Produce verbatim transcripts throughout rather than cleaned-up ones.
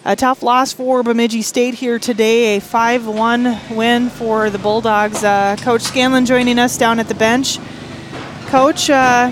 A tough loss for Bemidji State here today, a five one win for the Bulldogs. Uh, Coach Scanlon joining us down at the bench. Coach, uh,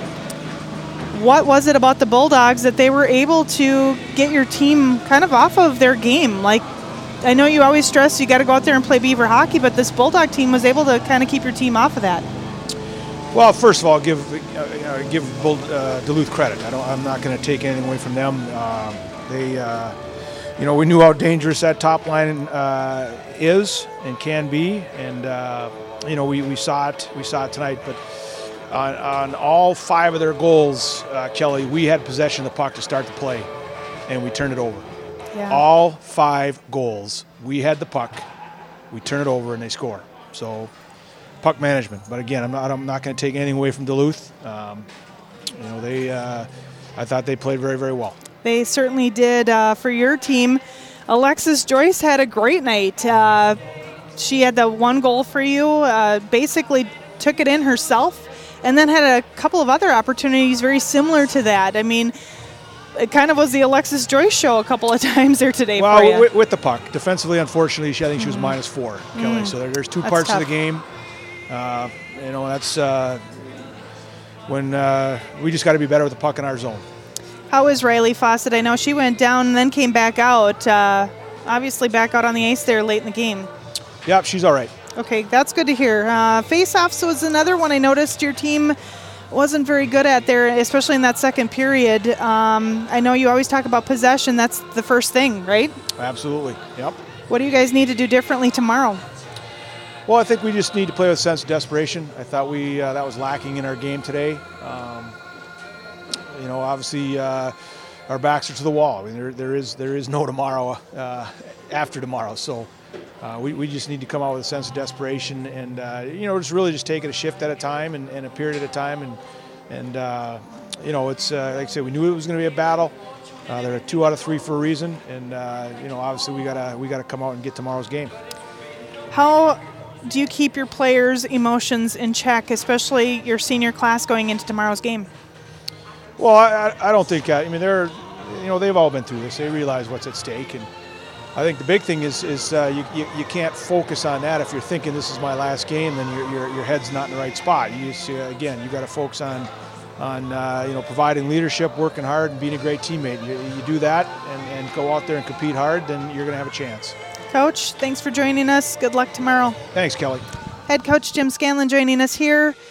what was it about the Bulldogs that they were able to get your team kind of off of their game? Like, I know you always stress you got to go out there and play Beaver hockey, but this Bulldog team was able to kind of keep your team off of that. Well, first of all, give uh, give Bull, uh, Duluth credit. I don't, I'm not going to take anything away from them. Uh, they, uh, you know, we knew how dangerous that top line uh, is and can be, and uh, you know, we, we saw it. We saw it tonight. But on, on all five of their goals, uh, Kelly, we had possession of the puck to start the play, and we turned it over. Yeah. All five goals, we had the puck, we turn it over, and they score. So. Puck management, but again, I'm not. I'm not going to take anything away from Duluth. Um, you know, they. Uh, I thought they played very, very well. They certainly did. Uh, for your team, Alexis Joyce had a great night. Uh, she had the one goal for you. Uh, basically, took it in herself, and then had a couple of other opportunities very similar to that. I mean, it kind of was the Alexis Joyce show a couple of times there today. Well, for you. With, with the puck, defensively, unfortunately, she, I think she was mm-hmm. minus four, Kelly. Mm. So there, there's two That's parts tough. of the game. Uh, you know, that's uh, when uh, we just got to be better with the puck in our zone. How is Riley Fawcett? I know she went down and then came back out. Uh, obviously back out on the ice there late in the game. Yep, she's all right. Okay, that's good to hear. Uh, face-offs was another one I noticed your team wasn't very good at there, especially in that second period. Um, I know you always talk about possession. That's the first thing, right? Absolutely, yep. What do you guys need to do differently tomorrow? Well, I think we just need to play with a sense of desperation. I thought we uh, that was lacking in our game today. Um, you know, obviously uh, our backs are to the wall. I mean, there, there is there is no tomorrow uh, after tomorrow. So uh, we, we just need to come out with a sense of desperation and, uh, you know, just really just take it a shift at a time and, and a period at a time. And, and uh, you know, it's uh, like I said, we knew it was going to be a battle. Uh, there are two out of three for a reason. And, uh, you know, obviously we gotta, we gotta come out and get tomorrow's game. How do you keep your players' emotions in check, especially your senior class going into tomorrow's game? Well, I, I don't think, uh, I mean, they're, you know, they've all been through this. They realize what's at stake. And I think the big thing is, is uh, you, you, you can't focus on that. If you're thinking this is my last game, then your, your, your head's not in the right spot. You just, uh, again, you got to focus on, on uh, you know, providing leadership, working hard, and being a great teammate. You, you do that and, and go out there and compete hard, then you're going to have a chance. Coach, thanks for joining us. Good luck tomorrow. Thanks, Kelly. Head coach Jim Scanlon joining us here.